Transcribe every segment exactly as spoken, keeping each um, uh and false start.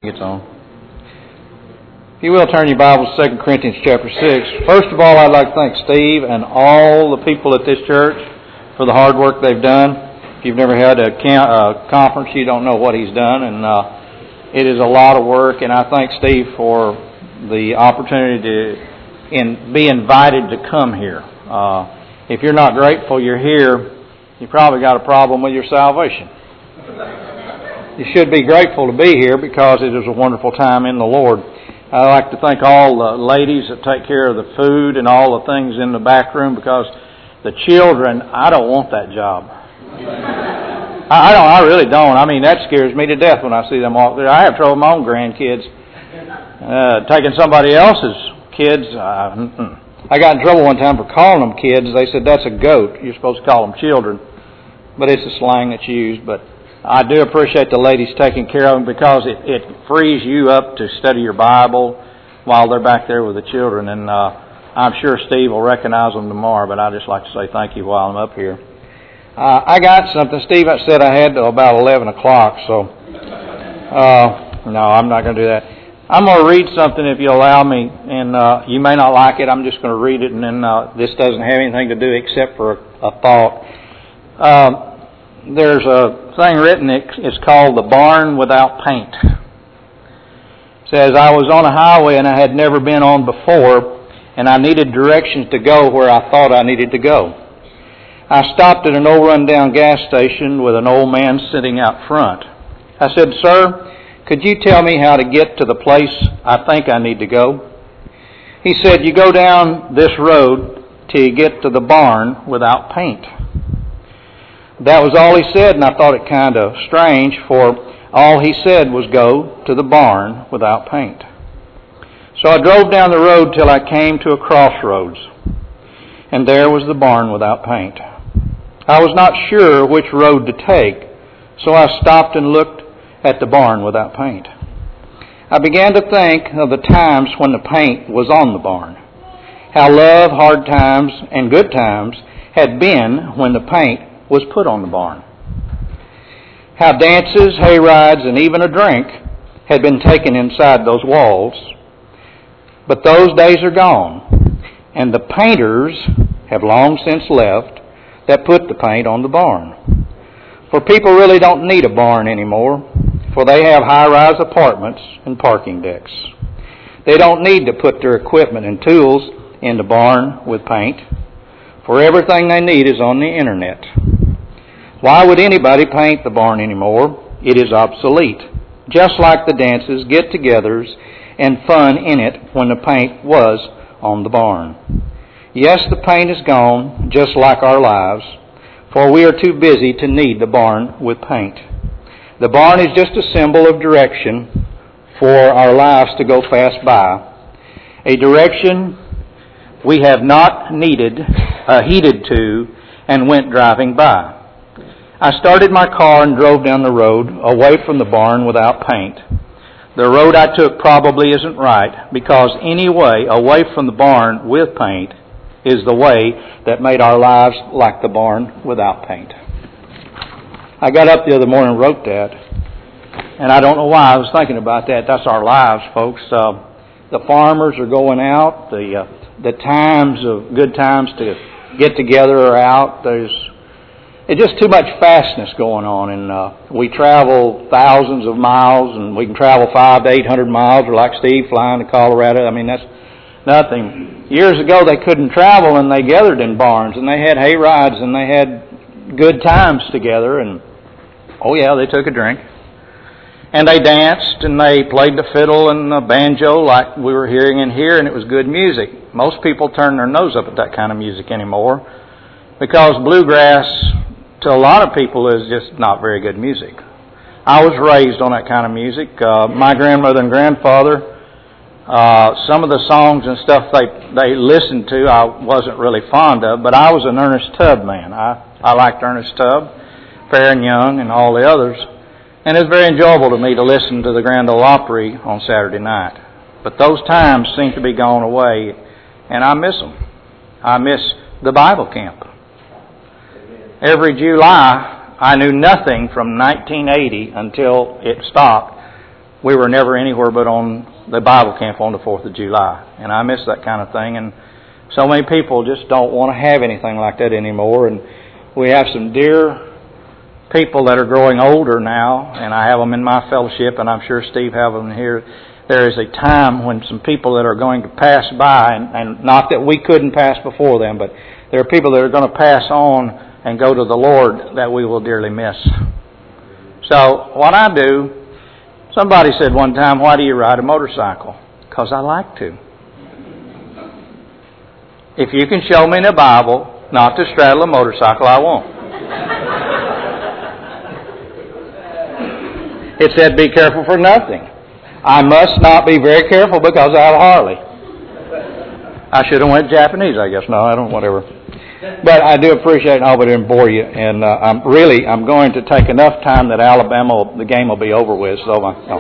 It's on. If you will, turn your Bibles to Second Corinthians chapter six. First of all, I'd like to thank Steve and all the people at this church for the hard work they've done. If you've never had a uh, conference, you don't know what he's done, and uh, it is a lot of work, and I thank Steve for the opportunity to in, be invited to come here. Uh, if you're not grateful you're here, you probably got a problem with your salvation. You should be grateful to be here because it is a wonderful time in the Lord. I'd like to thank all the ladies that take care of the food and all the things in the back room, because the children, I don't want that job. I don't. I really don't. I mean, that scares me to death when I see them walk there. I have trouble with my own grandkids. Uh, taking somebody else's kids, uh, I got in trouble one time for calling them kids. They said, that's a goat. You're supposed to call them children. But it's a slang that's used, but I do appreciate the ladies taking care of them, because it, it frees you up to study your Bible while they're back there with the children. And uh, I'm sure Steve will recognize them tomorrow, but I'd just like to say thank you while I'm up here. Uh, I got something. Steve said I had till about eleven o'clock, so uh, no, I'm not going to do that. I'm going to read something if you allow me, and uh, you may not like it. I'm just going to read it, and then uh, this doesn't have anything to do except for a, a thought. Um, There's a thing written, it's called The Barn Without Paint. It says, I was on a highway and I had never been on before, and I needed directions to go where I thought I needed to go. I stopped at an old run-down gas station with an old man sitting out front. I said, Sir, could you tell me how to get to the place I think I need to go? He said, you go down this road till you get to the barn without paint. That was all he said, and I thought it kind of strange, for all he said was go to the barn without paint. So I drove down the road till I came to a crossroads, and there was the barn without paint. I was not sure which road to take, so I stopped and looked at the barn without paint. I began to think of the times when the paint was on the barn, how love, hard times, and good times had been when the paint was put on the barn. How dances, hay rides, and even a drink had been taken inside those walls. But those days are gone, and the painters have long since left that put the paint on the barn. For people really don't need a barn anymore, for they have high-rise apartments and parking decks. They don't need to put their equipment and tools in the barn with paint, for everything they need is on the internet. Why would anybody paint the barn anymore? It is obsolete, just like the dances, get-togethers, and fun in it when the paint was on the barn. Yes, the paint is gone, just like our lives, for we are too busy to need the barn with paint. The barn is just a symbol of direction for our lives to go fast by, a direction we have not needed, uh, heeded to, and went driving by. I started my car and drove down the road away from the barn without paint. The road I took probably isn't right, because any way away from the barn with paint is the way that made our lives like the barn without paint. I got up the other morning and wrote that, and I don't know why I was thinking about that. That's our lives, folks. Uh, the farmers are going out. The uh, the times of good times to get together are out. There's It's just too much fastness going on, and uh, we travel thousands of miles, and we can travel five to eight hundred miles, or like Steve flying to Colorado. I mean, that's nothing. Years ago, they couldn't travel, and they gathered in barns, and they had hay rides, and they had good times together, and oh yeah, they took a drink, and they danced, and they played the fiddle and the banjo like we were hearing in here, and it was good music. Most people turn their nose up at that kind of music anymore, because bluegrass, to a lot of people, is just not very good music. I was raised on that kind of music. Uh, my grandmother and grandfather, uh, some of the songs and stuff they they listened to, I wasn't really fond of, but I was an Ernest Tubb man. I, I liked Ernest Tubb, Fair and Young, and all the others. And it was very enjoyable to me to listen to the Grand Ole Opry on Saturday night. But those times seem to be gone away, and I miss them. I miss the Bible camp. Every July, I knew nothing from nineteen eighty until it stopped we were never anywhere but on the Bible camp on the fourth of July. And I miss that kind of thing. And so many people just don't want to have anything like that anymore. And we have some dear people that are growing older now, and I have them in my fellowship, and I'm sure Steve have them here. There is a time when some people that are going to pass by, and, and not that we couldn't pass before them, but there are people that are going to pass on and go to the Lord that we will dearly miss. So what I do, somebody said one time, why do you ride a motorcycle? Because I like to. If you can show me in the Bible not to straddle a motorcycle, I won't. It said, be careful for nothing. I must not be very careful because I have a Harley. I should have went Japanese, I guess. No, I don't, whatever. But I do appreciate it. I hope I didn't bore you. And uh, I'm really, I'm going to take enough time that Alabama, the game will be over with. So, I, no.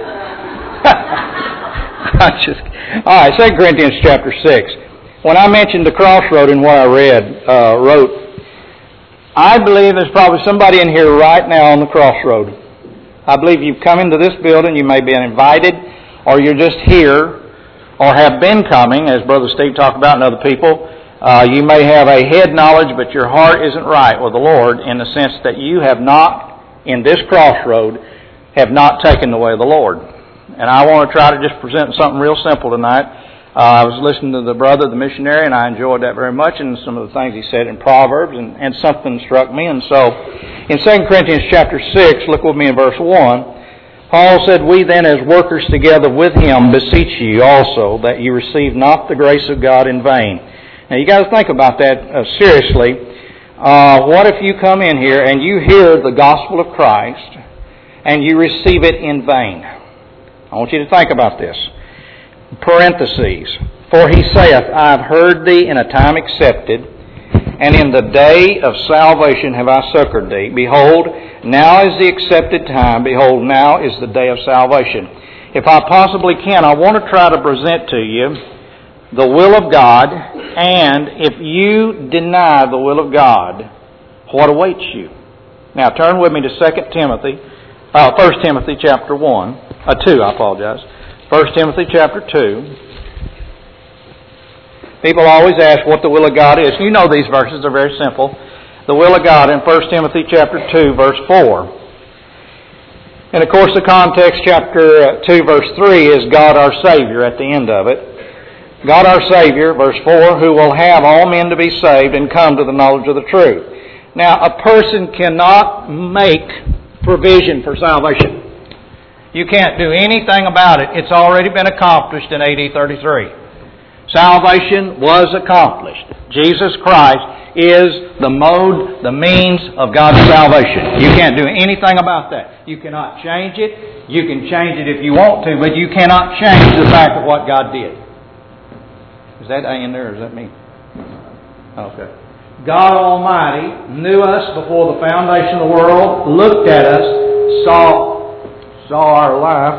I just, all right, Second Corinthians chapter six. When I mentioned the crossroad in what I read, uh, wrote, I believe there's probably somebody in here right now on the crossroad. I believe you've come into this building, you may be invited, or you're just here, or have been coming, as Brother Steve talked about and other people. Uh, you may have a head knowledge, but your heart isn't right with the Lord in the sense that you have not, in this crossroad, have not taken the way of the Lord. And I want to try to just present something real simple tonight. Uh, I was listening to the brother, the missionary, and I enjoyed that very much, and some of the things he said in Proverbs, and, and something struck me. And so, in Second Corinthians chapter six, look with me in verse one, Paul said, we then as workers together with him beseech you also that you receive not the grace of God in vain. Now, you got to think about that uh, seriously. Uh, what if you come in here and you hear the gospel of Christ and you receive it in vain? I want you to think about this. Parentheses, for he saith, I have heard thee in a time accepted, and in the day of salvation have I succored thee. Behold, now is the accepted time. Behold, now is the day of salvation. If I possibly can, I want to try to present to you the will of God, and if you deny the will of God, what awaits you? Now turn with me to Second Timothy, uh, First Timothy chapter one, uh, two, I apologize. First Timothy chapter two. People always ask what the will of God is. You know these verses are very simple. The will of God in First Timothy chapter two, verse four. And of course the context, chapter two, verse three, is God our Savior at the end of it. God our Savior, verse four, who will have all men to be saved and come to the knowledge of the truth. Now, a person cannot make provision for salvation. You can't do anything about it. It's already been accomplished in A D thirty-three. Salvation was accomplished. Jesus Christ is the mode, the means of God's salvation. You can't do anything about that. You cannot change it. You can change it if you want to, but you cannot change the fact of what God did. Is that A in there or is that me? Okay. God Almighty knew us before the foundation of the world, looked at us, saw saw our life,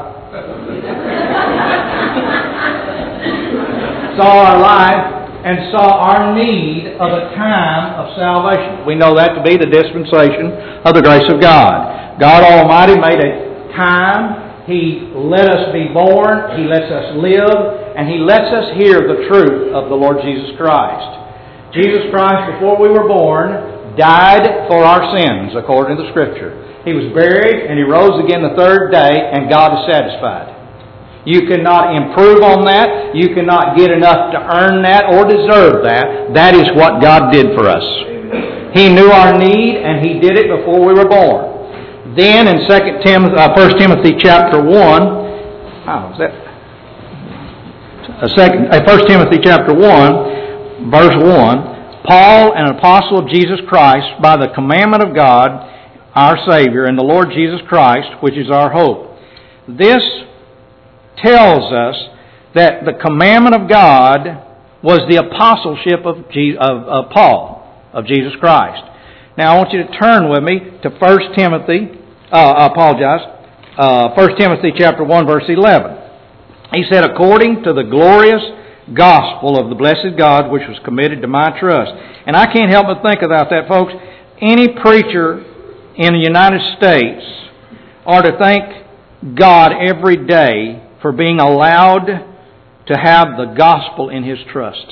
saw our life, and saw our need of a time of salvation. We know that to be the dispensation of the grace of God. God Almighty made a time. He let us be born. He lets us live. And He lets us hear the truth of the Lord Jesus Christ. Jesus Christ, before we were born, died for our sins, according to the Scripture. He was buried, and He rose again the third day, and God is satisfied. You cannot improve on that. You cannot get enough to earn that or deserve that. That is what God did for us. He knew our need, and He did it before we were born. Then in Second Timothy, uh, First Timothy chapter one, how is that? Uh, second, uh, First Timothy chapter one, verse one, Paul, an apostle of Jesus Christ, by the commandment of God, our Savior, and the Lord Jesus Christ, which is our hope. This tells us that the commandment of God was the apostleship of, Je- of, of Paul, of Jesus Christ. Now I want you to turn with me to First Timothy, uh, I apologize, uh, First Timothy chapter one, verse eleven. He said, according to the glorious gospel of the blessed God, which was committed to my trust. And I can't help but think about that, folks. Any preacher in the United States ought to think God every day for being allowed to have the gospel in His trust.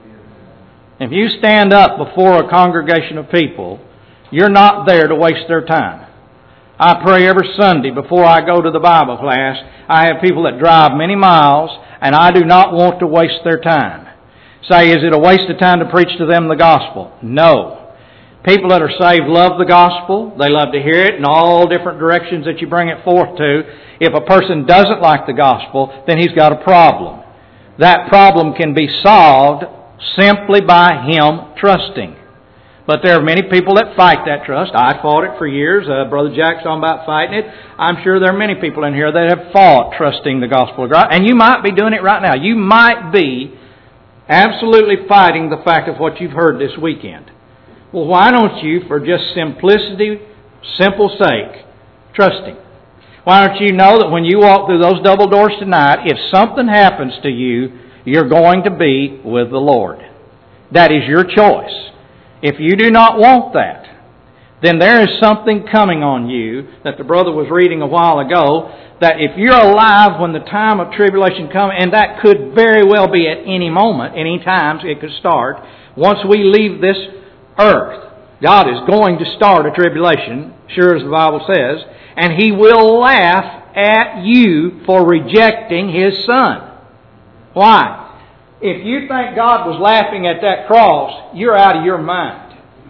If you stand up before a congregation of people, you're not there to waste their time. I pray every Sunday before I go to the Bible class. I have people that drive many miles, and I do not want to waste their time. Say, is it a waste of time to preach to them the gospel? No. People that are saved love the gospel. They love to hear it in all different directions that you bring it forth to. If a person doesn't like the gospel, then he's got a problem. That problem can be solved simply by him trusting. But there are many people that fight that trust. I fought it for years. Uh, Brother Jack's talking about fighting it. I'm sure there are many people in here that have fought trusting the gospel of God. And you might be doing it right now. You might be absolutely fighting the fact of what you've heard this weekend. Well, why don't you, for just simplicity, simple sake, trusting? Why don't you know that when you walk through those double doors tonight, if something happens to you, you're going to be with the Lord. That is your choice. If you do not want that, then there is something coming on you that the brother was reading a while ago, that if you're alive when the time of tribulation comes, and that could very well be at any moment, any times it could start, once we leave this earth, God is going to start a tribulation, sure as the Bible says, and He will laugh at you for rejecting His Son. Why? If you think God was laughing at that cross, you're out of your mind.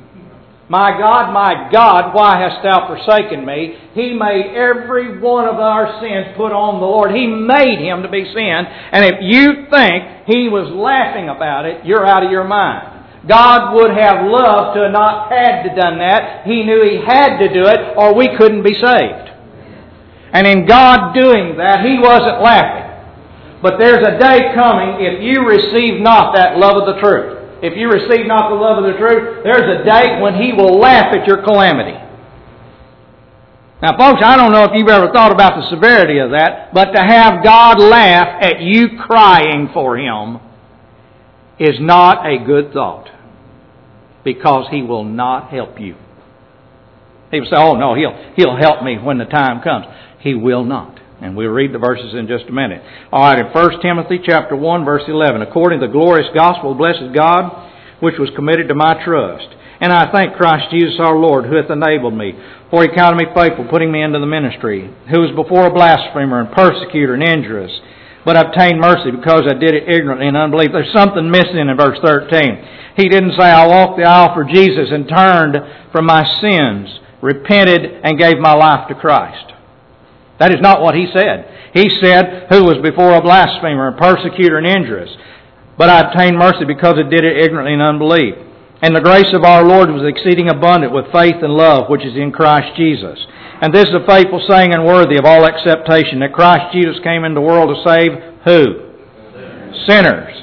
My God, my God, why hast Thou forsaken me? He made every one of our sins put on the Lord. He made Him to be sin. And if you think He was laughing about it, you're out of your mind. God would have loved to have not had to done that. He knew He had to do it, or we couldn't be saved. And in God doing that, He wasn't laughing. But there's a day coming, if you receive not that love of the truth, if you receive not the love of the truth, there's a day when He will laugh at your calamity. Now, folks, I don't know if you've ever thought about the severity of that, but to have God laugh at you crying for Him is not a good thought, because He will not help you. People say, oh no, He'll, he'll help me when the time comes. He will not. And we'll read the verses in just a minute. All right, in First Timothy chapter one, verse eleven. According to the glorious gospel of blessed God, which was committed to my trust. And I thank Christ Jesus our Lord, who hath enabled me, for He counted me faithful, putting me into the ministry, who was before a blasphemer and persecutor and injurious, but obtained mercy because I did it ignorantly in unbelief. There's something missing in verse thirteen. He didn't say, I walked the aisle for Jesus and turned from my sins, repented, and gave my life to Christ. That is not what he said. He said, who was before a blasphemer, a persecutor, and injurious. But I obtained mercy because I did it ignorantly in unbelief. And the grace of our Lord was exceeding abundant with faith and love, which is in Christ Jesus. And this is a faithful saying and worthy of all acceptation, that Christ Jesus came into the world to save who? Sinners. Sinners.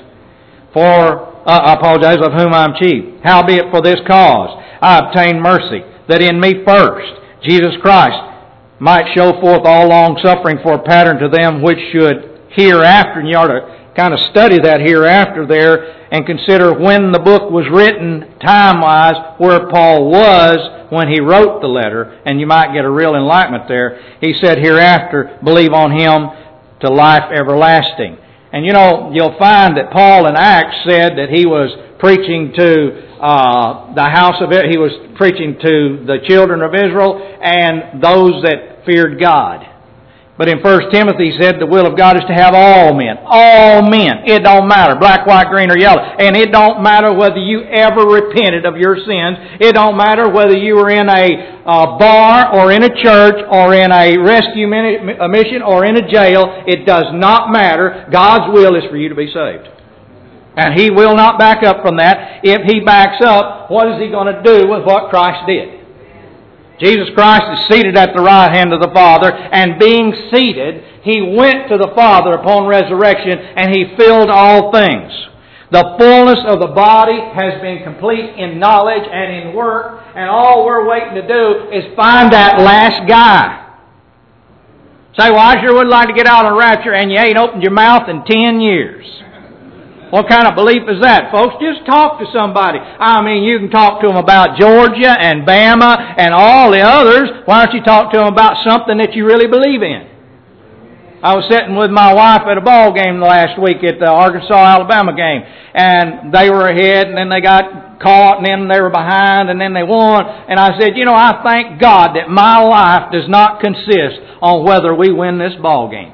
For, uh, I apologize, of whom I am chief. Howbeit for this cause I obtained mercy, that in me first, Jesus Christ, might show forth all long suffering for a pattern to them which should hereafter, and you ought to kind of study that hereafter there, and consider when the book was written, time-wise, where Paul was when he wrote the letter, and you might get a real enlightenment there. He said, hereafter, believe on Him to life everlasting. And you know, you'll find that Paul in Acts said that he was preaching to uh, the house of it. He was preaching to the children of Israel and those that feared God. But in First Timothy he said the will of God is to have all men. All men. It don't matter. Black, white, green, or yellow. And it don't matter whether you ever repented of your sins. It don't matter whether you were in a uh, bar or in a church or in a rescue mission or in a jail. It does not matter. God's will is for you to be saved. And He will not back up from that. If He backs up, what is He going to do with what Christ did? Jesus Christ is seated at the right hand of the Father, and being seated, He went to the Father upon resurrection, and He filled all things. The fullness of the body has been complete in knowledge and in work, and all we're waiting to do is find that last guy. Say, well, I sure would like to get out on a rapture, and you ain't opened your mouth in ten years. What kind of belief is that, folks? Just talk to somebody. I mean, you can talk to them about Georgia and Bama and all the others. Why don't you talk to them about something that you really believe in? I was sitting with my wife at a ball game last week at the Arkansas-Alabama game, and they were ahead, and then they got caught, and then they were behind, and then they won. And I said, you know, I thank God that my life does not consist on whether we win this ball game.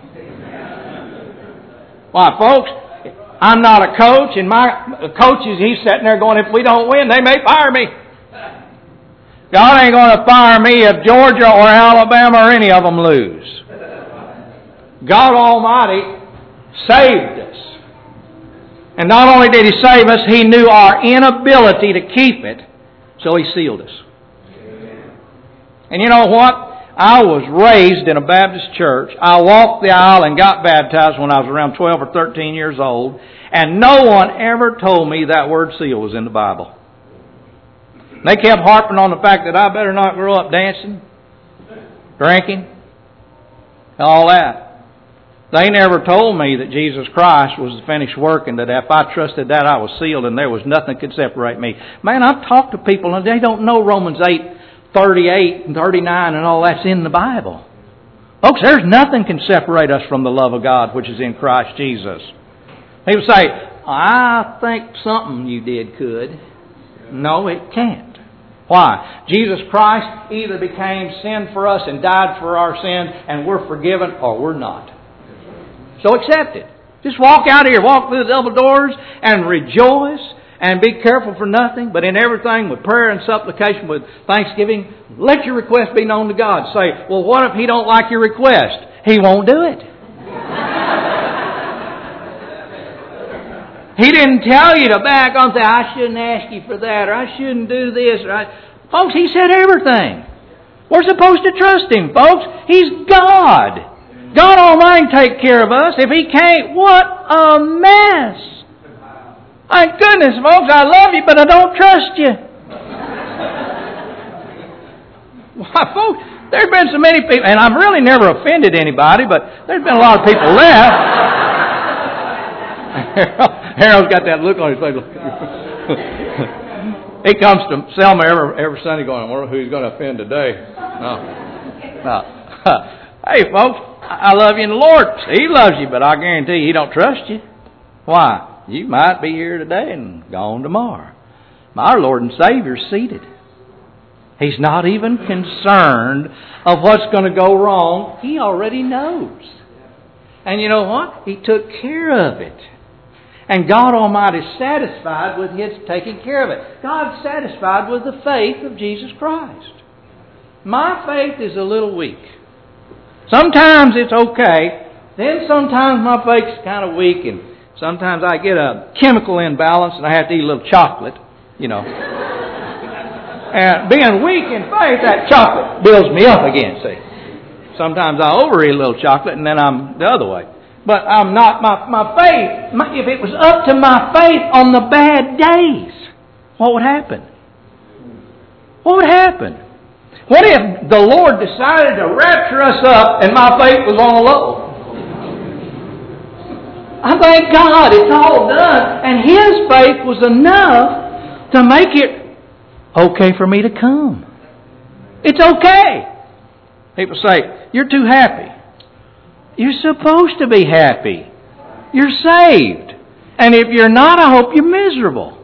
Why, folks, I'm not a coach, and my coach is, he's sitting there going, if we don't win, they may fire me. God ain't going to fire me if Georgia or Alabama or any of them lose. God Almighty saved us. And not only did He save us, He knew our inability to keep it, so He sealed us. And you know what? I was raised in a Baptist church. I walked the aisle and got baptized when I was around twelve or thirteen years old. And no one ever told me that word seal was in the Bible. They kept harping on the fact that I better not grow up dancing, drinking, all that. They never told me that Jesus Christ was the finished work and that if I trusted that I was sealed and there was nothing that could separate me. Man, I've talked to people and they don't know Romans eight thirty-eight and thirty-nine and all that's in the Bible. Folks, there's nothing can separate us from the love of God which is in Christ Jesus. People say, I think something you did could. No, it can't. Why? Jesus Christ either became sin for us and died for our sins and we're forgiven or we're not. So accept it. Just walk out here, walk through the double doors and rejoice and be careful for nothing, but in everything with prayer and supplication, with thanksgiving, let your request be known to God. Say, well, what if He don't like your request? He won't do it. He didn't tell you to back on and say, I shouldn't ask you for that, or I shouldn't do this. Or I... Folks, He said everything. We're supposed to trust Him, folks. He's God. God Almighty can take care of us. If He can't, what a mess. My goodness, folks, I love you, but I don't trust you. Why, folks, there's been so many people, and I've really never offended anybody, but there's been a lot of people left. Harold's got that look on his face. He comes to Selma every, every Sunday going, I wonder who he's going to offend today. No. No. Hey, folks, I love you in the Lord. He loves you, but I guarantee you He don't trust you. Why? You might be here today and gone tomorrow. Our Lord and Savior is seated. He's not even concerned of what's going to go wrong. He already knows. And you know what? He took care of it. And God Almighty is satisfied with His taking care of it. God's satisfied with the faith of Jesus Christ. My faith is a little weak. Sometimes it's okay. Then sometimes my faith's kind of weak. And sometimes I get a chemical imbalance and I have to eat a little chocolate. You know. And being weak in faith, that chocolate builds me up again, see. Sometimes I overeat a little chocolate and then I'm the other way. But I'm not, my, my faith, my, if it was up to my faith on the bad days, what would happen? What would happen? What if the Lord decided to rapture us up and my faith was on a low? I thank God it's all done. And His faith was enough to make it okay for me to come. It's okay. People say, you're too happy. You're supposed to be happy. You're saved. And if you're not, I hope you're miserable.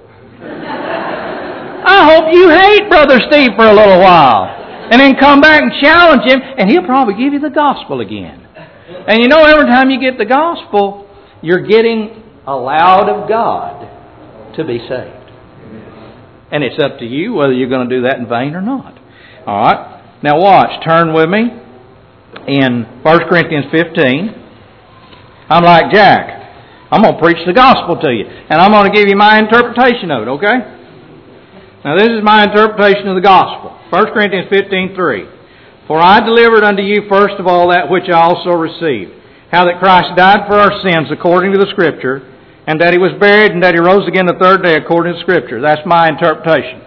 I hope you hate Brother Steve for a little while. And then come back and challenge him, and he'll probably give you the gospel again. And you know, every time you get the gospel, you're getting allowed of God to be saved. And it's up to you whether you're going to do that in vain or not. All right. Now watch. Turn with me in First Corinthians fifteen. I'm like Jack. I'm going to preach the gospel to you. And I'm going to give you my interpretation of it, okay? Now this is my interpretation of the gospel. First Corinthians fifteen three. For I delivered unto you first of all that which I also received, how that Christ died for our sins according to the Scripture, and that He was buried, and that He rose again the third day according to the Scripture. That's my interpretation.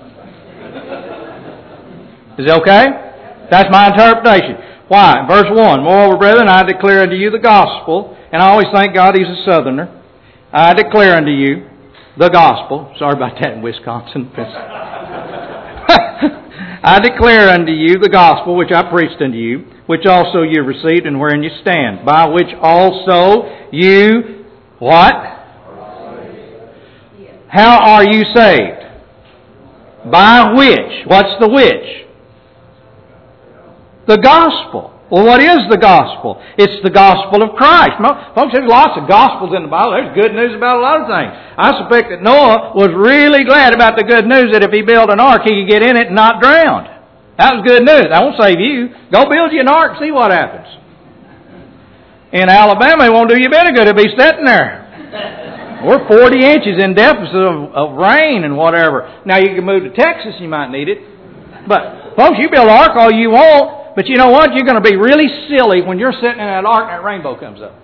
Is it okay? That's my interpretation. Why? Verse one. Moreover, brethren, I declare unto you the gospel, and I always thank God He's a Southerner. I declare unto you the gospel. Sorry about that in Wisconsin. I declare unto you the gospel which I preached unto you, which also you received and wherein you stand, by which also you, what? How are you saved? By which? What's the which? The gospel. Well, what is the gospel? It's the gospel of Christ. Folks, there's lots of gospels in the Bible. There's good news about a lot of things. I suspect that Noah was really glad about the good news that if he built an ark, he could get in it and not drown. That was good news. That won't save you. Go build you an ark and see what happens. In Alabama, it won't do you a bit of good. It'll be sitting there. We're forty inches in deficit of, of rain and whatever. Now, you can move to Texas, you might need it. But, folks, you build an ark all you want. But you know what? You're going to be really silly when you're sitting in that ark and that rainbow comes up.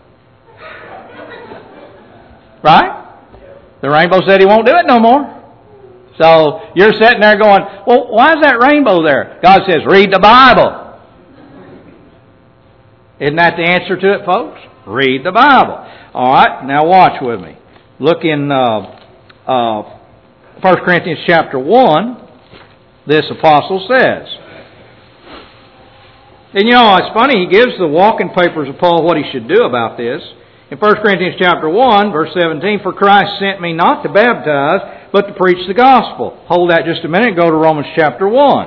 Right? The rainbow said he won't do it no more. So you're sitting there going, well, why is that rainbow there? God says, read the Bible. Isn't that the answer to it, folks? Read the Bible. All right, now watch with me. Look in uh, uh, First Corinthians chapter one. This apostle says, and you know, it's funny, he gives the walking papers of Paul what he should do about this. In First Corinthians chapter one, verse seventeen, for Christ sent me not to baptize, but to preach the gospel. Hold that just a minute and go to Romans chapter one.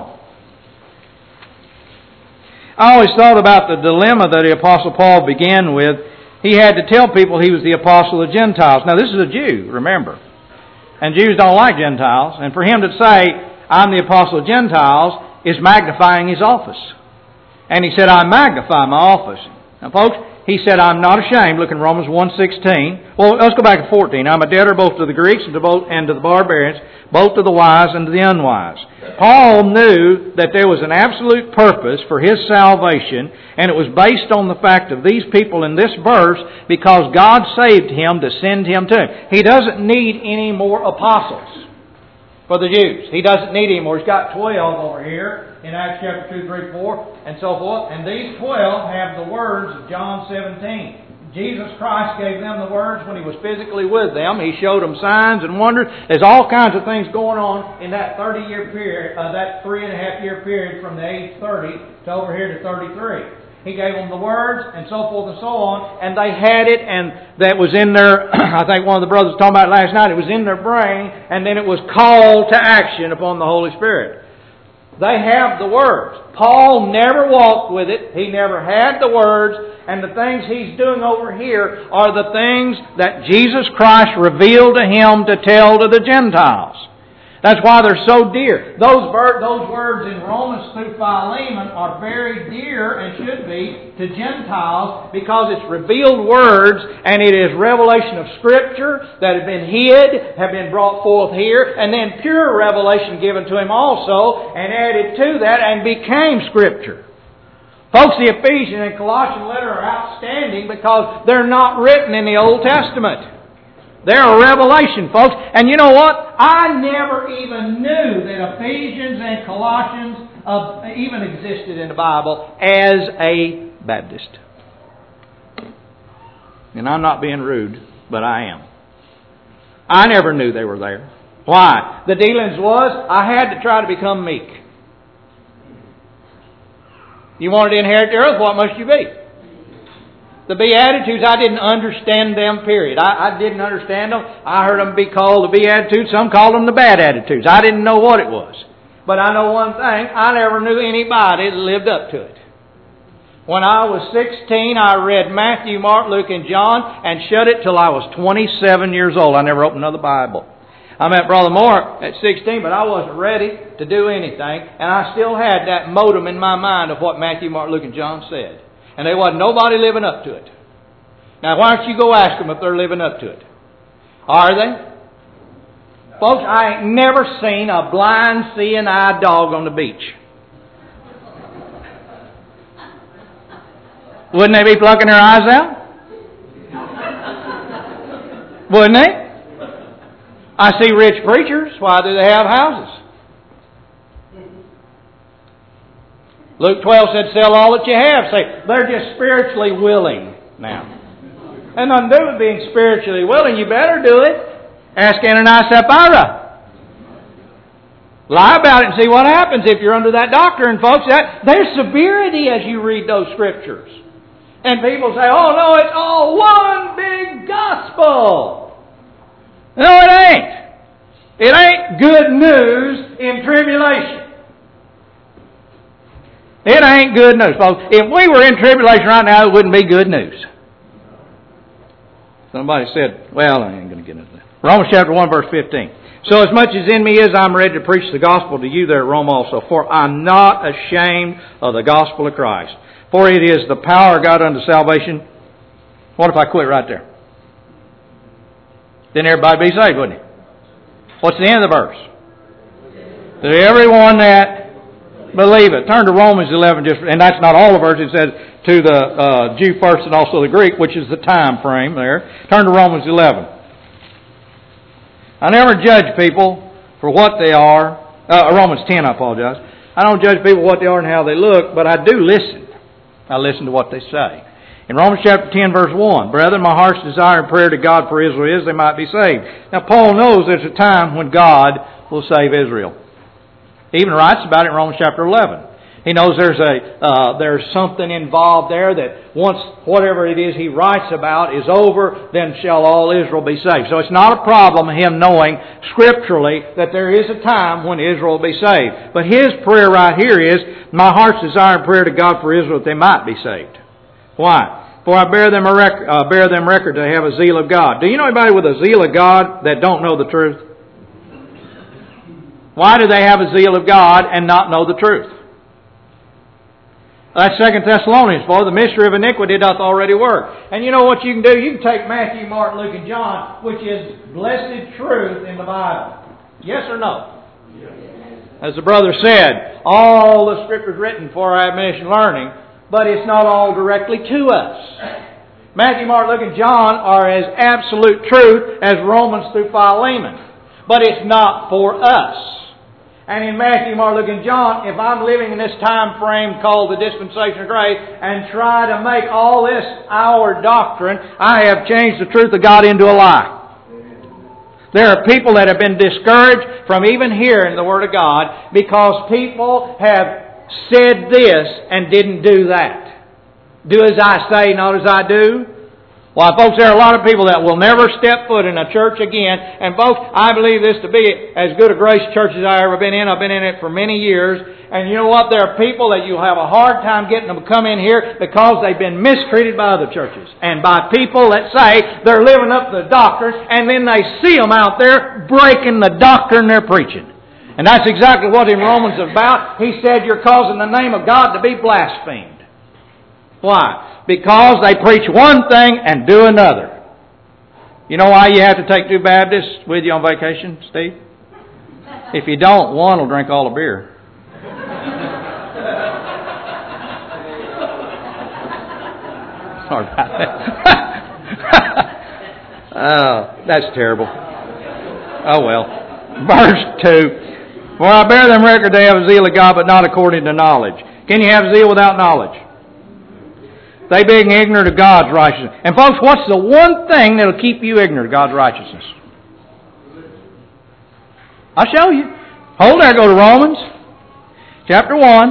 I always thought about the dilemma that the Apostle Paul began with. He had to tell people he was the apostle of Gentiles. Now, this is a Jew, remember. And Jews don't like Gentiles. And for him to say, I'm the apostle of Gentiles, is magnifying his office. And he said, I magnify my office. Now, folks, he said, I'm not ashamed. Look in Romans one sixteen. Well, let's go back to fourteen. I'm a debtor both to the Greeks and to, both, and to the barbarians, both to the wise and to the unwise. Paul knew that there was an absolute purpose for his salvation, and it was based on the fact of these people in this verse because God saved him to send him to him. He doesn't need any more apostles for the Jews. He doesn't need any more. He's got twelve over here in Acts chapter two, three, four, and so forth. And these twelve have the words of John seventeen. Jesus Christ gave them the words when He was physically with them. He showed them signs and wonders. There's all kinds of things going on in that thirty-year period, uh, that three and a half year period from the age thirty to over here to thirty-three. He gave them the words and so forth and so on, and they had it, and that was in their, I think one of the brothers was talking about it last night, it was in their brain, and then it was called to action upon the Holy Spirit. They have the words. Paul never walked with it. He never had the words, and the things he's doing over here are the things that Jesus Christ revealed to him to tell to the Gentiles. That's why they're so dear. Those, ver- those words in Romans through Philemon are very dear and should be to Gentiles because it's revealed words and it is revelation of Scripture that have been hid, have been brought forth here, and then pure revelation given to him also and added to that and became Scripture. Folks, the Ephesian and Colossian letter are outstanding because they're not written in the Old Testament. They're a revelation, folks. And you know what? I never even knew that Ephesians and Colossians uh, even existed in the Bible as a Baptist. And I'm not being rude, but I am. I never knew they were there. Why? The dealings was, I had to try to become meek. You wanted to inherit the earth, what must you be? The Beatitudes, I didn't understand them, period. I, I didn't understand them. I heard them be called the Beatitudes. Some called them the bad attitudes. I didn't know what it was. But I know one thing. I never knew anybody that lived up to it. When I was sixteen, I read Matthew, Mark, Luke, and John and shut it till I was twenty-seven years old. I never opened another Bible. I met Brother Moore at sixteen, but I wasn't ready to do anything. And I still had that modem in my mind of what Matthew, Mark, Luke, and John said. And there wasn't nobody living up to it. Now, why don't you go ask them if they're living up to it? Are they? Folks, I ain't never seen a blind, seeing-eyed dog on the beach. Wouldn't they be plucking their eyes out? Wouldn't they? I see rich preachers. Why do they have houses? Luke twelve said, sell all that you have. Say, they're just spiritually willing now. And nothing to do with being spiritually willing. You better do it. Ask Ananias Sapphira. Lie about it and see what happens if you're under that doctrine, folks. That, there's severity as you read those Scriptures. And people say, oh no, it's all one big gospel. No, it ain't. It ain't good news in tribulation. It ain't good news, folks. If we were in tribulation right now, it wouldn't be good news. Somebody said, well, I ain't going to get into that. Romans chapter one, verse fifteen. So as much as in me is, I'm ready to preach the gospel to you there at Rome also. For I'm not ashamed of the gospel of Christ. For it is the power of God unto salvation. What if I quit right there? Then everybody be saved, wouldn't it? What's the end of the verse? To everyone that believeth. Turn to Romans eleven, just, and that's not all the verse. It says to the uh, Jew first and also the Greek, which is the time frame there. Turn to Romans eleven. I never judge people for what they are. Uh, Romans ten, I apologize. I don't judge people what they are and how they look, but I do listen. I listen to what they say. In Romans chapter ten, verse one, Brethren, my heart's desire and prayer to God for Israel is they might be saved. Now, Paul knows there's a time when God will save Israel. He even writes about it in Romans chapter eleven. He knows there's a uh, there's something involved there that once whatever it is he writes about is over, then shall all Israel be saved. So it's not a problem him knowing scripturally that there is a time when Israel will be saved. But his prayer right here is, my heart's desire and prayer to God for Israel that they might be saved. Why? For I bear them a rec- uh, bear them record to have a zeal of God. Do you know anybody with a zeal of God that don't know the truth? Why do they have a zeal of God and not know the truth? That's Second Thessalonians. For the mystery of iniquity doth already work. And you know what you can do? You can take Matthew, Mark, Luke, and John, which is blessed truth in the Bible. Yes or no? Yes. As the brother said, all the Scripture is written for our admonition and learning, but it's not all directly to us. Matthew, Mark, Luke, and John are as absolute truth as Romans through Philemon. But it's not for us. And in Matthew, Mark, Luke, and John, if I'm living in this time frame called the dispensation of grace and try to make all this our doctrine, I have changed the truth of God into a lie. There are people that have been discouraged from even hearing the Word of God because people have said this and didn't do that. Do as I say, not as I do. Well, folks, there are a lot of people that will never step foot in a church again. And folks, I believe this to be as good a grace church as I've ever been in. I've been in it for many years. And you know what? There are people that you'll have a hard time getting them to come in here because they've been mistreated by other churches. And by people that say they're living up to the doctrine, and then they see them out there breaking the doctrine they're preaching. And that's exactly what in Romans is about. He said you're causing the name of God to be blasphemed. Why? Because they preach one thing and do another. You know why you have to take two Baptists with you on vacation, Steve? If you don't, one will drink all the beer. Sorry about that. Oh, that's terrible. Oh well. Verse two. For I bear them record they have a zeal of God, but not according to knowledge. Can you have zeal without knowledge? They being ignorant of God's righteousness. And folks, what's the one thing that will keep you ignorant of God's righteousness? I'll show you. Hold there, go to Romans chapter one.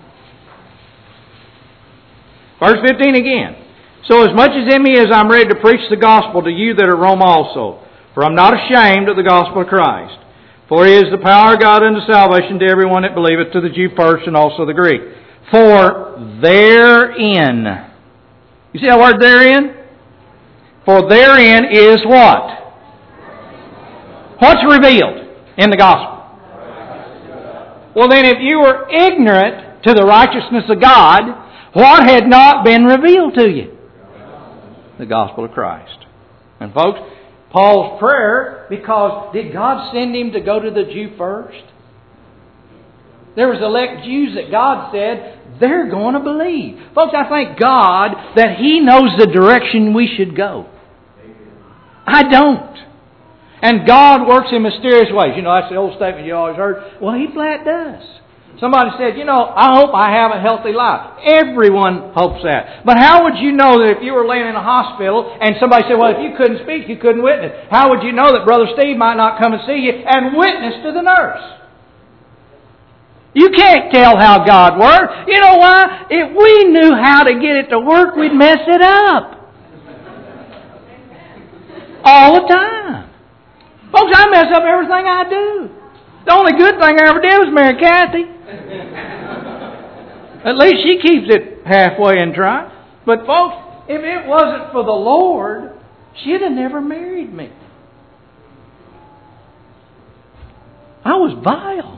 Verse fifteen again. So as much as in me as I'm ready to preach the gospel to you that are Rome also. For I'm not ashamed of the gospel of Christ. For it is the power of God unto salvation to everyone that believeth, to the Jew first and also the Greek. For therein... You see that word therein? For therein is what? What's revealed in the gospel? Well then, if you were ignorant to the righteousness of God, what had not been revealed to you? The gospel of Christ. And folks, Paul's prayer, because did God send him to go to the Jew first? There was elect Jews that God said, they're going to believe. Folks, I thank God that He knows the direction we should go. I don't. And God works in mysterious ways. You know, that's the old statement you always heard. Well, He flat does. Somebody said, you know, I hope I have a healthy life. Everyone hopes that. But how would you know that if you were laying in a hospital and somebody said, well, if you couldn't speak, you couldn't witness? How would you know that Brother Steve might not come and see you and witness to the nurse? You can't tell how God works. You know why? If we knew how to get it to work, we'd mess it up. All the time. Folks, I mess up everything I do. The only good thing I ever did was marry Kathy. At least she keeps it halfway in try. But folks, if it wasn't for the Lord, she'd have never married me. I was vile.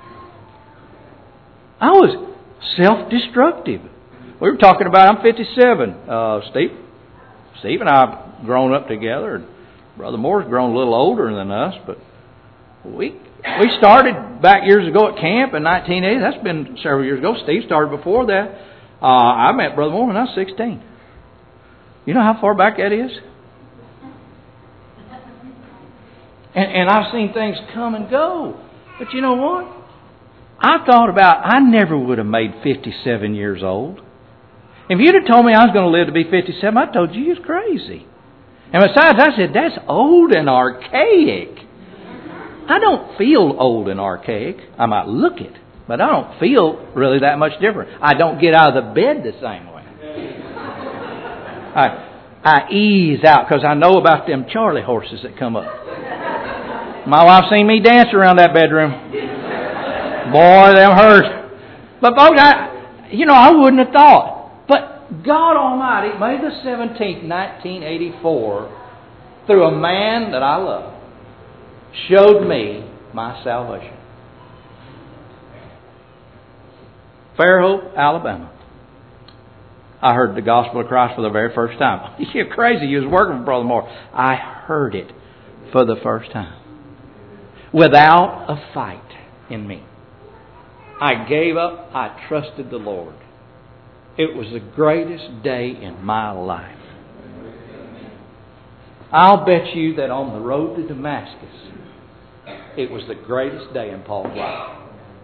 I was self-destructive. We were talking about, I'm fifty-seven. Uh, Steve, Steve and I have grown up together. And Brother Moore's grown a little older than us, but we we started back years ago at camp in nineteen eighty. That's been several years ago. Steve started before that. Uh, I met Brother Moore when I was sixteen. You know how far back that is? And, and I've seen things come and go. But you know what? I thought about, I never would have made fifty-seven years old. If you'd have told me I was going to live to be fifty-seven, I told you you was crazy. And besides, I said, that's old and archaic. I don't feel old and archaic. I might look it, but I don't feel really that much different. I don't get out of the bed the same way. I, I ease out because I know about them Charlie horses that come up. My wife's seen me dance around that bedroom. Boy, them hurt. But folks, I, you know, I wouldn't have thought. But God Almighty, May the seventeenth, nineteen eighty-four, through a man that I love, showed me my salvation. Fairhope, Alabama. I heard the gospel of Christ for the very first time. You're crazy. You was working for Brother Moore. I heard it for the first time. Without a fight in me. I gave up. I trusted the Lord. It was the greatest day in my life. I'll bet you that on the road to Damascus, it was the greatest day in Paul's life.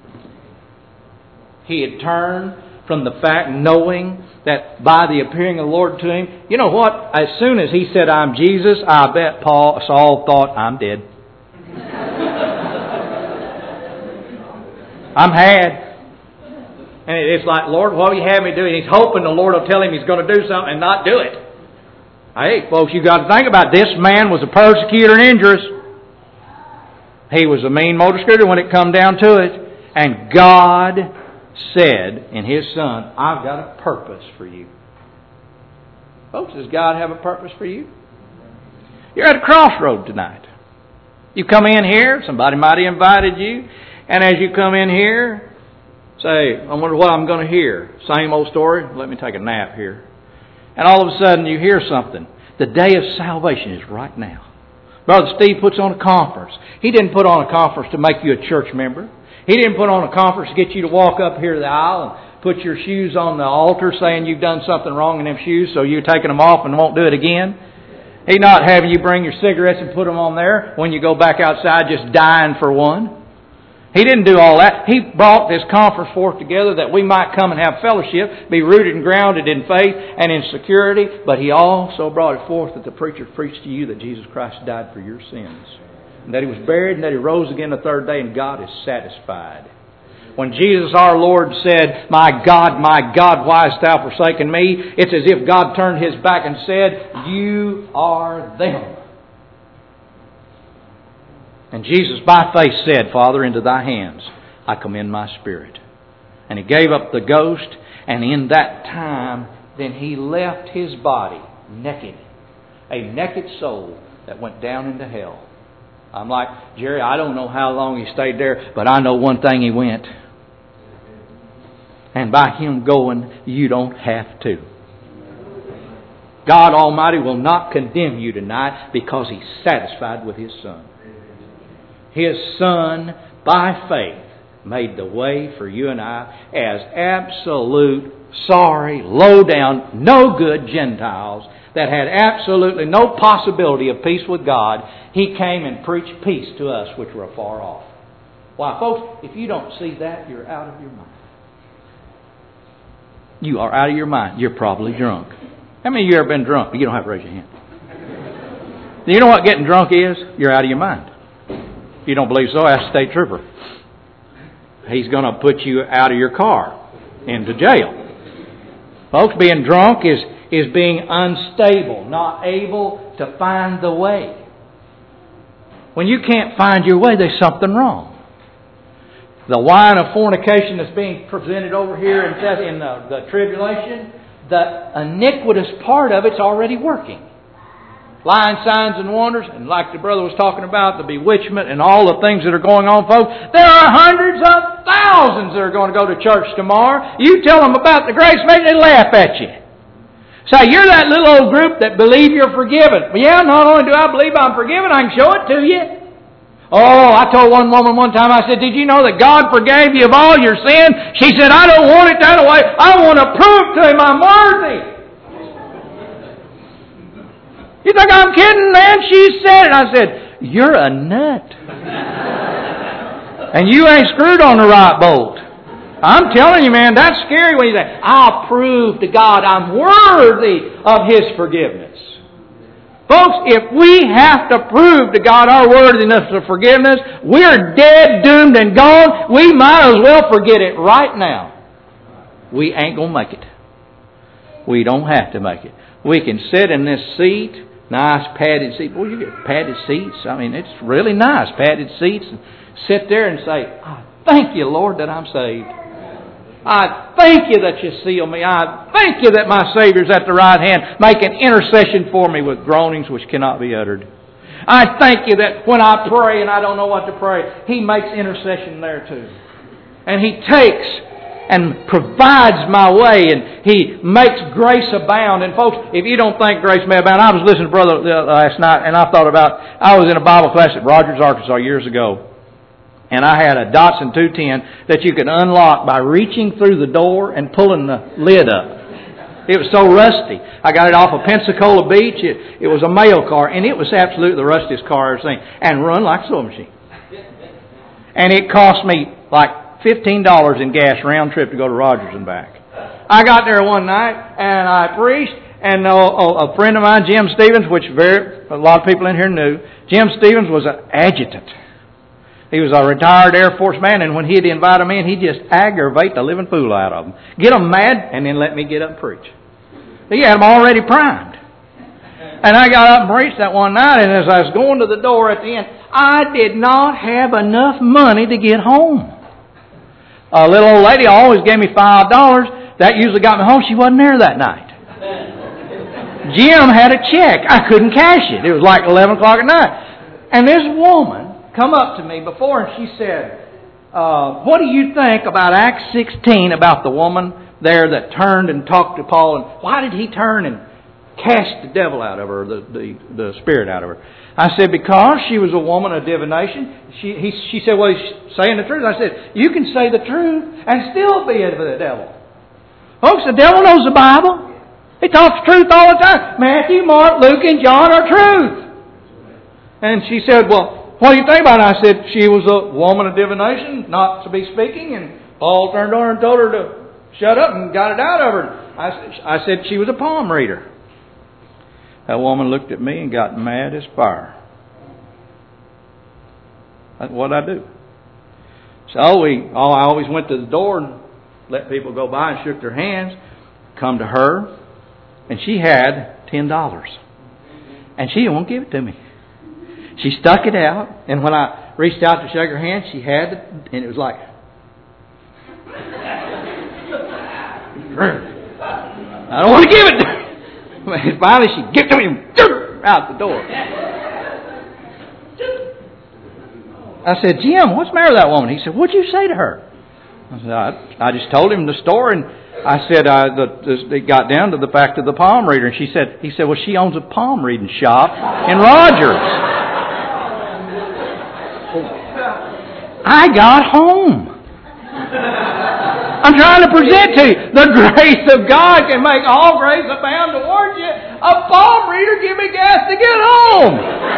He had turned from the fact, knowing that by the appearing of the Lord to him, you know what? As soon as he said, I'm Jesus, I bet Paul, Saul thought, I'm dead. I'm had. And it's like, Lord, what will you have me do? And he's hoping the Lord will tell him he's going to do something and not do it. Hey, folks, you've got to think about it. This man was a persecutor and injurious. He was a mean motor scooter when it come down to it. And God said in His Son, I've got a purpose for you. Folks, does God have a purpose for you? You're at a crossroad tonight. You come in here, somebody might have invited you, and as you come in here, say, I wonder what I'm going to hear. Same old story, let me take a nap here. And all of a sudden you hear something. The day of salvation is right now. Brother Steve puts on a conference. He didn't put on a conference to make you a church member. He didn't put on a conference to get you to walk up here to the aisle and put your shoes on the altar saying you've done something wrong in them shoes, so you're taking them off and won't do it again. He's not having you bring your cigarettes and put them on there when you go back outside just dying for one. He didn't do all that. He brought this conference forth together that we might come and have fellowship, be rooted and grounded in faith and in security. But He also brought it forth that the preacher preached to you that Jesus Christ died for your sins. And that He was buried and that He rose again the third day, and God is satisfied. When Jesus our Lord said, My God, my God, why hast thou forsaken me? It's as if God turned His back and said, You are them. And Jesus by faith said, Father, into Thy hands I commend my spirit. And He gave up the ghost, and in that time then He left His body naked. A naked soul that went down into hell. I'm like, Jerry, I don't know how long He stayed there, but I know one thing, He went. And by Him going, you don't have to. God Almighty will not condemn you tonight because He's satisfied with His Son. His Son, by faith, made the way for you and I as absolute, sorry, low down, no good Gentiles that had absolutely no possibility of peace with God. He came and preached peace to us which were afar off. Why, folks, if you don't see that, you're out of your mind. You are out of your mind. You're probably drunk. How many of you have ever been drunk? You don't have to raise your hand. Do you know what getting drunk is? You're out of your mind. If you don't believe so, ask the state trooper. he's going to put you out of your car into jail. Folks, being drunk is, is being unstable, not able to find the way. When you can't find your way, there's something wrong. The wine of fornication that's being presented over here in, in the, the tribulation, the iniquitous part of it's already working. Lying signs and wonders, and like the brother was talking about, the bewitchment and all the things that are going on, folks. There are hundreds of thousands that are going to go to church tomorrow. You tell them about the grace made, they laugh at you. Say, you're that little old group that believe you're forgiven. Well, yeah, not only do I believe I'm forgiven, I can show it to you. Oh, I told one woman one time, I said, did you know that God forgave you of all your sin? She said, I don't want it that way. I want to prove to Him I'm worthy. You think I'm kidding, man? She said it. I said, you're a nut. And you ain't screwed on the right bolt. I'm telling you, man, that's scary when you say, I'll prove to God I'm worthy of His forgiveness. Folks, if we have to prove to God our worthiness of forgiveness, we're dead, doomed, and gone. We might as well forget it right now. We ain't going to make it. We don't have to make it. We can sit in this seat, nice padded seat. Boy, you get padded seats. I mean, it's really nice, padded seats. And sit there and say, I thank you, Lord, that I'm saved. I thank you that you seal me. I thank you that my Savior's at the right hand, making intercession for me with groanings which cannot be uttered. I thank you that when I pray and I don't know what to pray, He makes intercession there too. And He takes and provides my way, and He makes grace abound. And folks, if you don't think grace may abound, I was listening to Brother last night, and I thought about, I was in a Bible class at Rogers, Arkansas years ago, and I had a Datsun two ten that you could unlock by reaching through the door and pulling the lid up. It was so rusty. I got it off of Pensacola Beach. It, it was a mail car, and it was absolutely the rustiest car I've ever seen, and run like a sewing machine. And it cost me like fifteen dollars in gas round trip to go to Rogers and back. I got there one night, and I preached, and a, a friend of mine, Jim Stevens, which very a lot of people in here knew, Jim Stevens was an adjutant. He was a retired Air Force man, and when he'd invite them in, he'd just aggravate the living fool out of them. Get them mad, and then let me get up and preach. He had them already primed. And I got up and preached that one night, and as I was going to the door at the end, I did not have enough money to get home. A little old lady always gave me five dollars. That usually got me home. She wasn't there that night. Jim had a check. I couldn't cash it. It was like eleven o'clock at night. And this woman come up to me before, and she said, uh, what do you think about Acts sixteen, about the woman there that turned and talked to Paul, and why did he turn and cast the devil out of her, the, the, the spirit out of her? I said, because she was a woman of divination. She, he, she said, well, he's saying the truth. I said, you can say the truth and still be of the devil. Folks, the devil knows the Bible. He talks truth all the time. Matthew, Mark, Luke, and John are truth. And she said, well, what do you think about it? I said, she was a woman of divination, not to be speaking, and Paul turned on her and told her to shut up and got it out of her. I, I said she was a palm reader. That woman looked at me and got mad as fire. That's what I do. So we, oh, I always went to the door and let people go by and shook their hands, come to her, and she had ten dollars. And she didn't want to give it to me. She stuck it out, and when I reached out to shake her hand, she had it, and it was like, I don't want to give it to her. Finally, she gave it to me and out the door. I said, Jim, what's the matter with that woman? He said, what'd you say to her? I said, I, I just told him the story, and I said, uh, the, the, it got down to the fact of the palm reader, and she said, he said, well, she owns a palm reading shop in Rogers. I got home. I'm trying to present to you the grace of God can make all grace abound towards you. A palm reader give me gas to get home.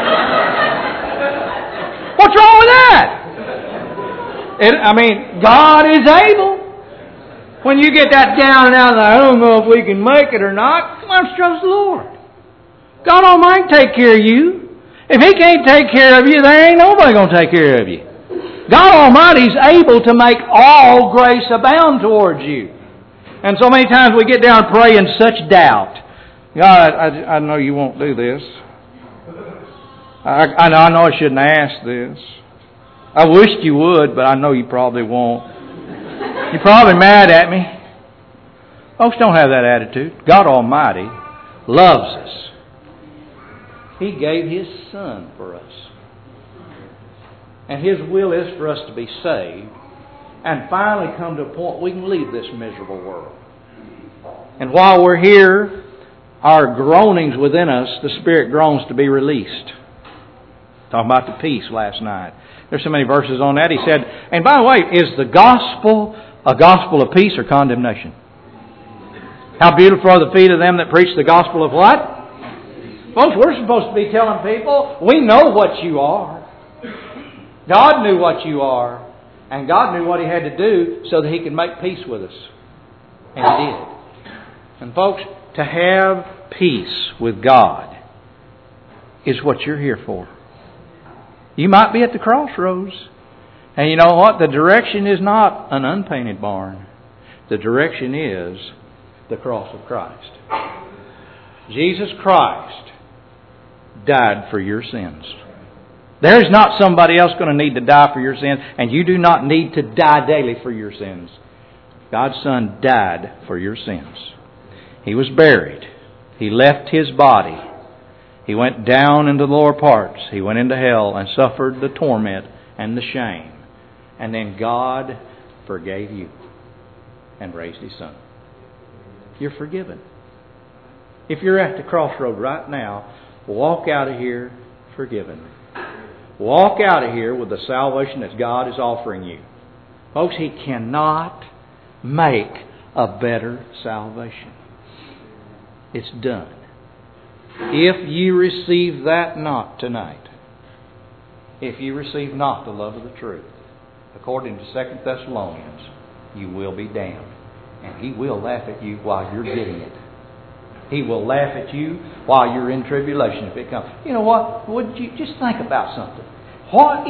What's wrong with that? It, I mean, God is able. When you get that down and out, I don't know if we can make it or not. Come on, trust the Lord. God Almighty can take care of you. If He can't take care of you, there ain't nobody going to take care of you. God Almighty is able to make all grace abound towards you. And so many times we get down and pray in such doubt. God, I, I know you won't do this. I, I know I shouldn't ask this. I wished you would, but I know you probably won't. You're probably mad at me. Folks, don't have that attitude. God Almighty loves us. He gave His Son for us. And His will is for us to be saved and finally come to a point we can leave this miserable world. And while we're here, our groanings within us, the Spirit groans to be released. Talking about the peace last night. There's so many verses on that. He said, and by the way, is the gospel a gospel of peace or condemnation? How beautiful are the feet of them that preach the gospel of what? Folks, we're supposed to be telling people, we know what you are. God knew what you are. And God knew what He had to do so that He could make peace with us. And He did. And folks, to have peace with God is what you're here for. You might be at the crossroads. And you know what? The direction is not an unpainted barn. The direction is the cross of Christ. Jesus Christ died for your sins. There is not somebody else going to need to die for your sins, and you do not need to die daily for your sins. God's Son died for your sins. He was buried. He left His body. He went down into the lower parts. He went into hell and suffered the torment and the shame. And then God forgave you and raised His Son. You're forgiven. If you're at the crossroad right now, walk out of here forgiven. Walk out of here with the salvation that God is offering you. Folks, He cannot make a better salvation. It's done. If you receive that not tonight, if you receive not the love of the truth, according to Second Thessalonians, you will be damned. And He will laugh at you while you're getting it. He will laugh at you while you're in tribulation if it comes. You know what? Would you just think about something? What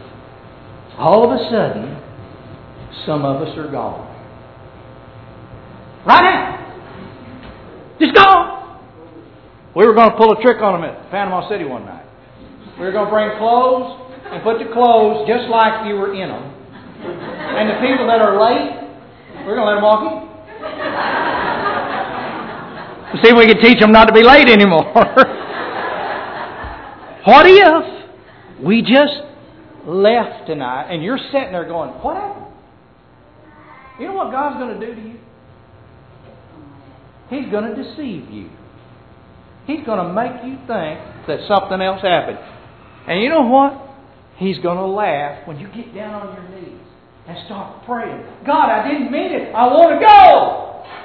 if all of a sudden some of us are gone? Right now. Just gone. We were going to pull a trick on them at Panama City one night. We were going to bring clothes and put the clothes just like you were in them. And the people that are late, we're going to let them walk in. See if we can teach them not to be late anymore. What if we just left tonight and you're sitting there going, what happened? You know what God's going to do to you? He's going to deceive you. He's going to make you think that something else happened. And you know what? He's going to laugh when you get down on your knees and start praying. God, I didn't mean it. I want to go.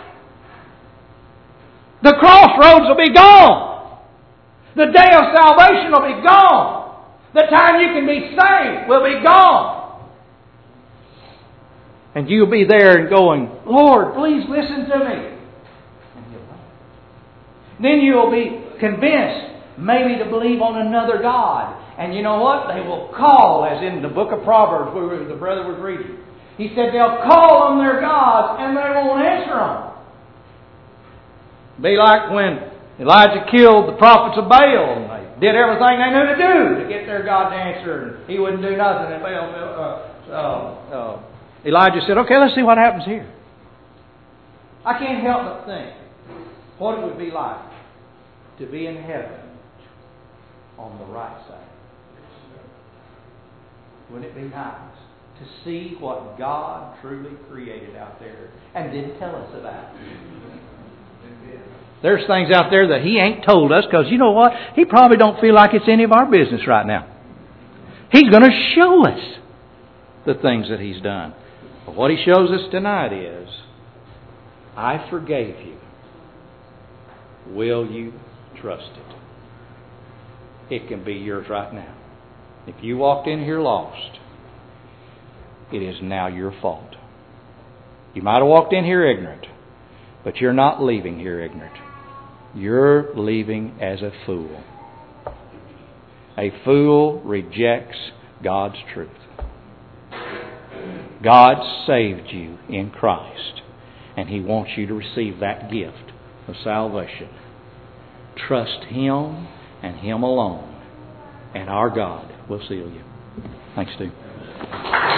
The crossroads will be gone. The day of salvation will be gone. The time you can be saved will be gone. And you'll be there and going, Lord, please listen to me. And He'll wait. Then you'll be convinced maybe to believe on another God. And you know what? They will call, as in the book of Proverbs where the brother was reading. He said they'll call on their gods and they won't answer them. Be like when Elijah killed the prophets of Baal and they did everything they knew to do to get their God to answer, and he wouldn't do nothing. And Baal, uh, uh, uh, Elijah said, okay, let's see what happens here. I can't help but think what it would be like to be in heaven on the right side. Wouldn't it be nice to see what God truly created out there and didn't tell us about? There's things out there that He ain't told us because you know what? He probably don't feel like it's any of our business right now. He's going to show us the things that He's done. But what He shows us tonight is, I forgave you. Will you trust it? It can be yours right now. If you walked in here lost, it is now your fault. You might have walked in here ignorant, but you're not leaving here ignorant. You're leaving as a fool. A fool rejects God's truth. God saved you in Christ, and He wants you to receive that gift of salvation. Trust Him and Him alone, and our God will seal you. Thanks, Steve.